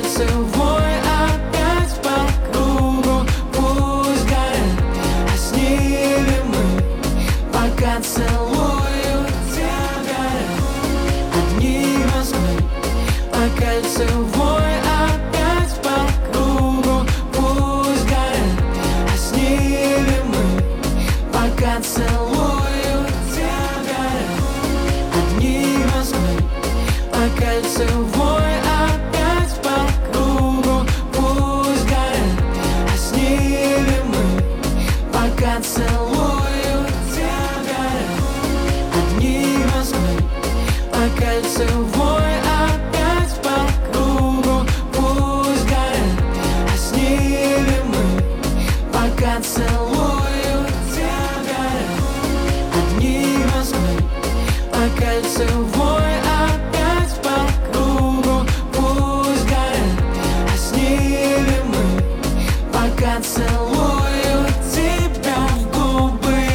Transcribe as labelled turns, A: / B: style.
A: кольцевой опять по кругу. Пусть горят, а снимем мы, пока целую тебя. Горят огни Москвы по кольцевой опять по кругу. Пусть горят, а снимем мы, пока целую тебя. Горят огни Москвы по кольцевой опять по кругу. Пусть горят, а снимем мы, пока целую тебя. Горят огни Москвы по кольцевой опять по кругу. Пусть горят, а снимем мы, пока целую тебя. Горят огни Москвы по кольцевой.